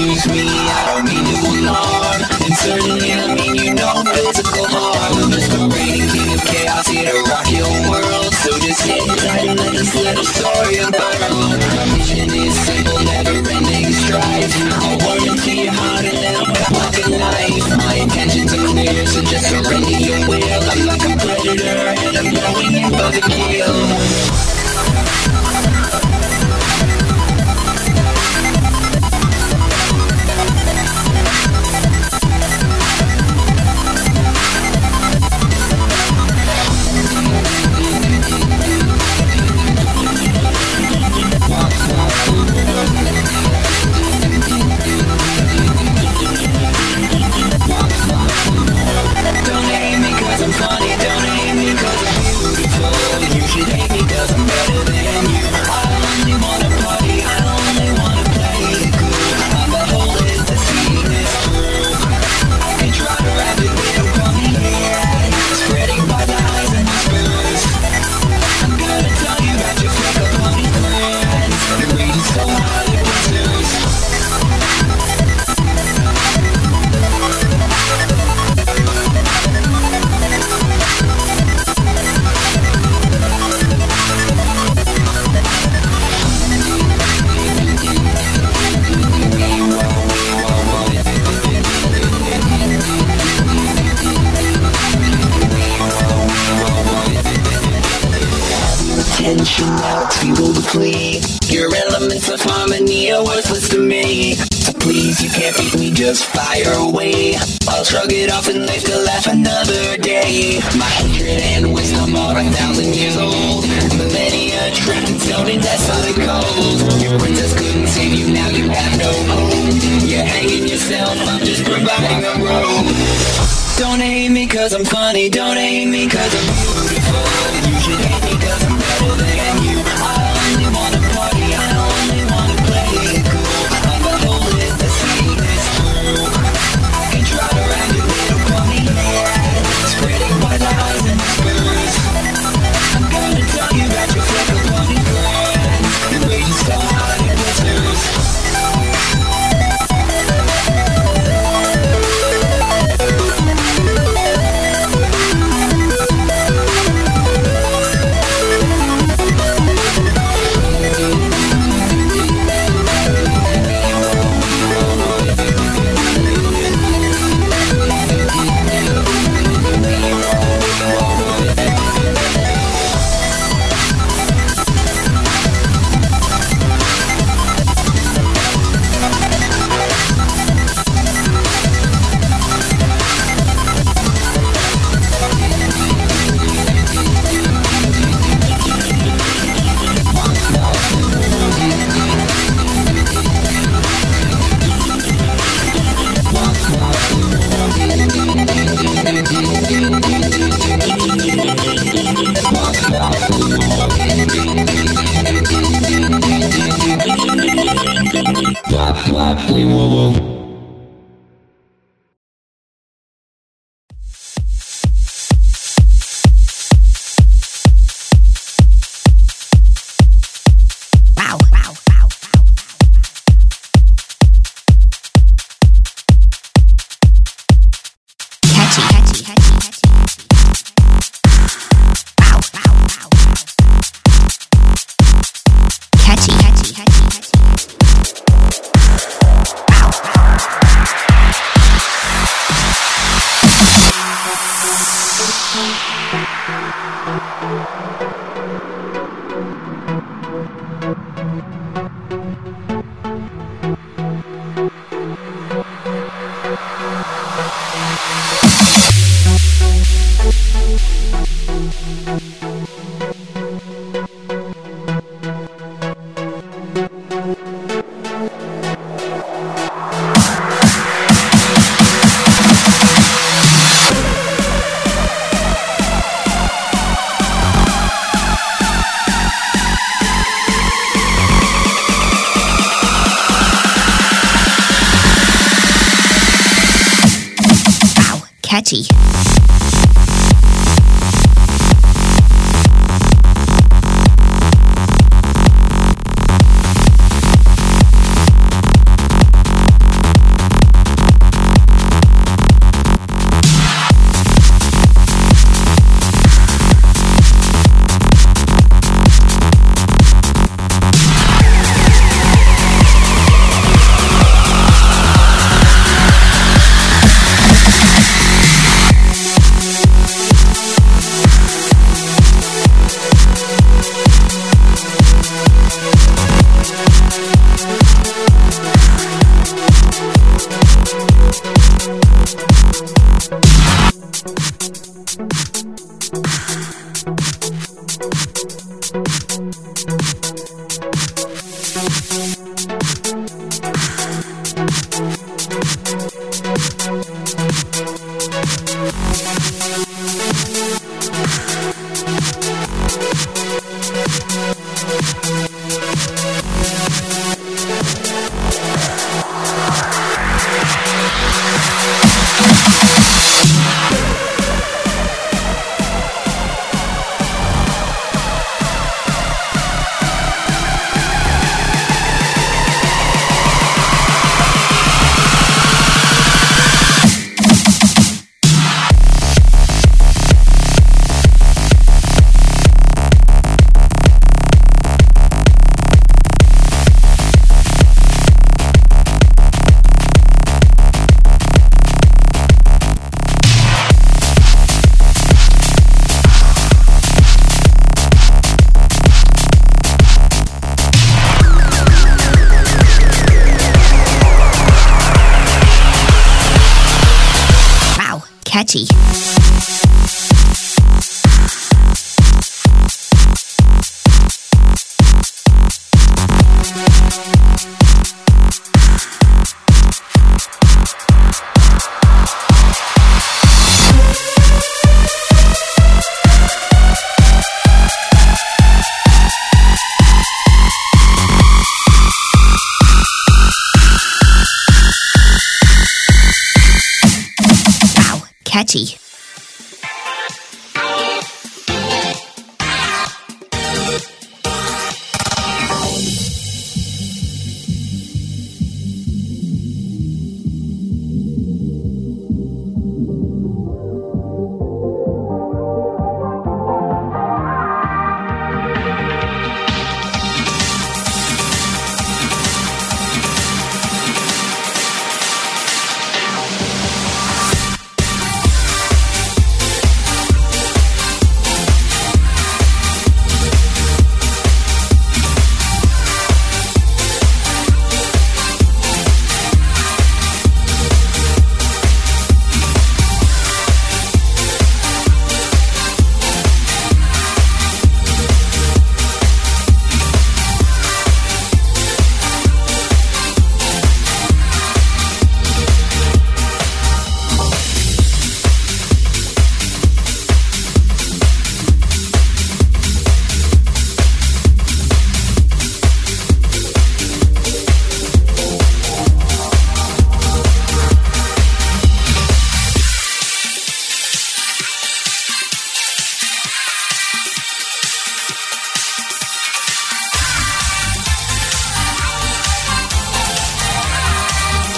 confuse me, I don't mean to alarm. And certainly I mean you know physical harm. I'm masquerading king of chaos here to rock your world. So just sit tight and let this little story unfurl. My mission is simple, never-ending strife. I'll warm into your heart and then I'll cut like a knife. My intentions are clear, so just surrender your will. I'm like a predator and I'm going in for the kill. Don't hate me cause I'm funny, don't hate me cause I'm beautiful. You should hate me cause I'm better than you. I only wanna party, I only wanna play it cool. I'm beholden to see this through. I can try to rap it, but don't call me here. Spreading by lies and whispers. I'm gonna tell you about your fake up pony friends. The rage is so hard it whispers. Tension now, it's futile to flee. Your elements of harmony are worthless to me. So please, you can't beat me, just fire away. I'll shrug it off and live to laugh another day. My hatred and wisdom are 1,000 years old. Millennia trapped in stone and desolate cold. Your princess couldn't save you, now you have no hope. You're hanging yourself, I'm just providing a rope. Don't hate me cause I'm funny, don't hate me cause I'm beautiful. You should hate me cause I'm better than you. I only wanna party, I only wanna play it cool. I'm beholden to see this through. I can try to rap it, but don't call me here. Spreading white lies and whispers. I'm gonna tell you about your fleck of pony friends. The rage is so hot it blisters. catchy. catchy. Catchy.